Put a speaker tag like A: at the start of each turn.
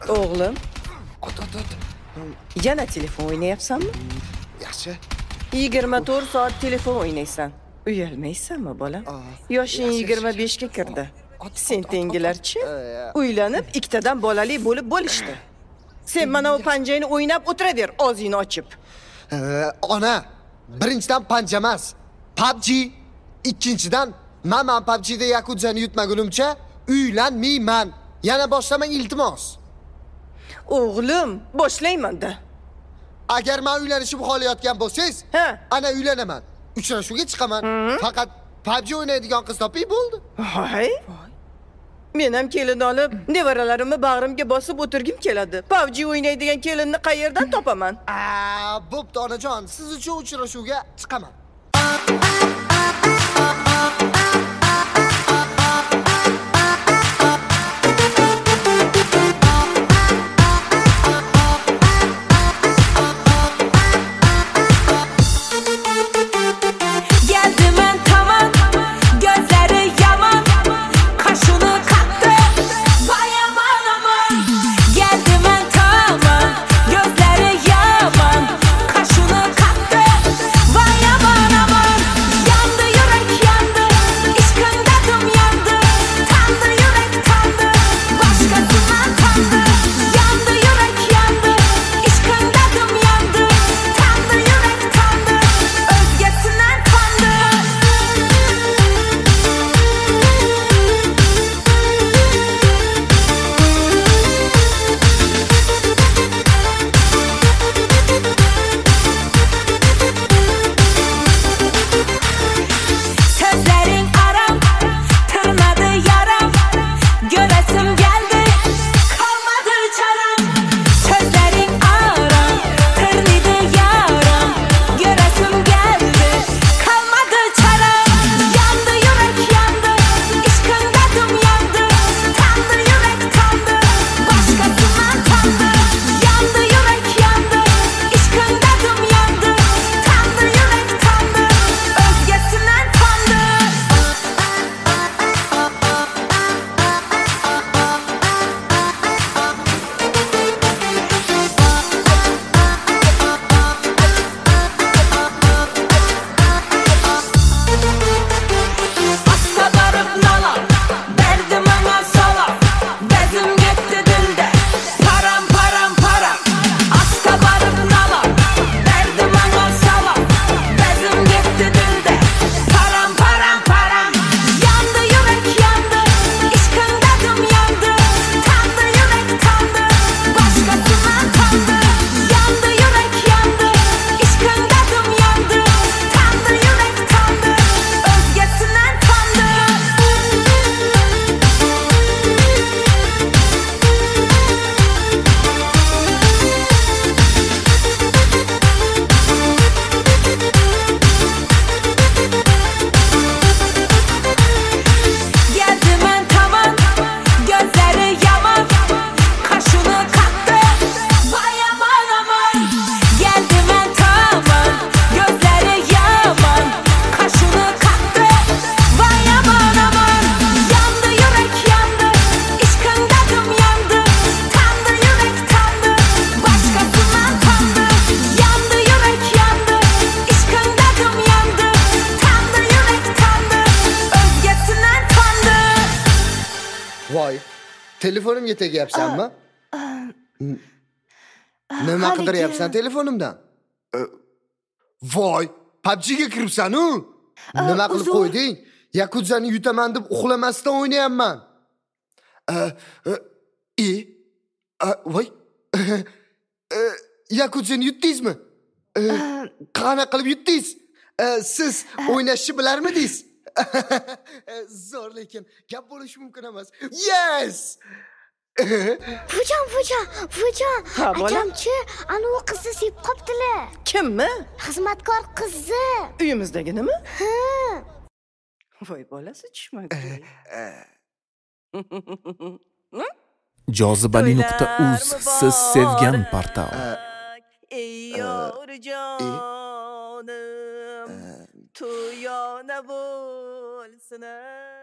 A: Oğlum,
B: Ot.
A: yana telefon oynayapsanmı?
B: Yaxshi.
A: 24 saat telefon oynaysan. Uyalmaysanmi bolam? Yoshing 25 ga kirdi. Sen tengilarchi uylanib, ikkitadan bolali bo'lib bo'lishdi. Sen mana o panjangni o'ynab o'tiraver, og'zingni ochib.
B: Ona, birinchidan panja emas. PUBG. Ikkinchidan, men PUBG'da Yakuzani yutmagunimcha uylanmayman. Yana boshlamang iltimos.
A: O'g'lim, boshlayman-da.
B: Agar men uylanishib xohlayotgan bo'lsangiz, ana uylanaman. Uchrashuvga chiqaman. Faqat PUBG o'ynaydigan qiz toping bo'ldi.
A: Voy. Men ham kelin olib, nevaralarimni bag'rimga bosib o'tirgim keladi. PUBG o'ynaydigan kelinni qayerdan topaman?
B: Bo'pti onajon, siz uchun uchrashuvga chiqaman. Voy, telefonimga tegyapsanmi? Nima qidiryapsan telefonimdan? Voy, PUBG'ga kiribsan-u? Nima qilib qo'yding? Yakuzani yutaman deb uxlamasdan o'ynayapman. Voy. Yakuzani yutdingizmi? Qana qilib yutdingiz? Siz o'ynashni bilarmidingiz? Zo'r, lekin gap bo'lishi mumkin emas. Yes!
C: Fujon. Akamchi, ana u qizni sevib qoptilar.
A: Kimmi?
C: Xizmatkor qizi.
A: Uyimizdaginimi? Voy, bolasi tushmadi.
D: Jozibali.uz siz sevgan portal.
A: Ey yavrujonim, tuyona bo'lsin.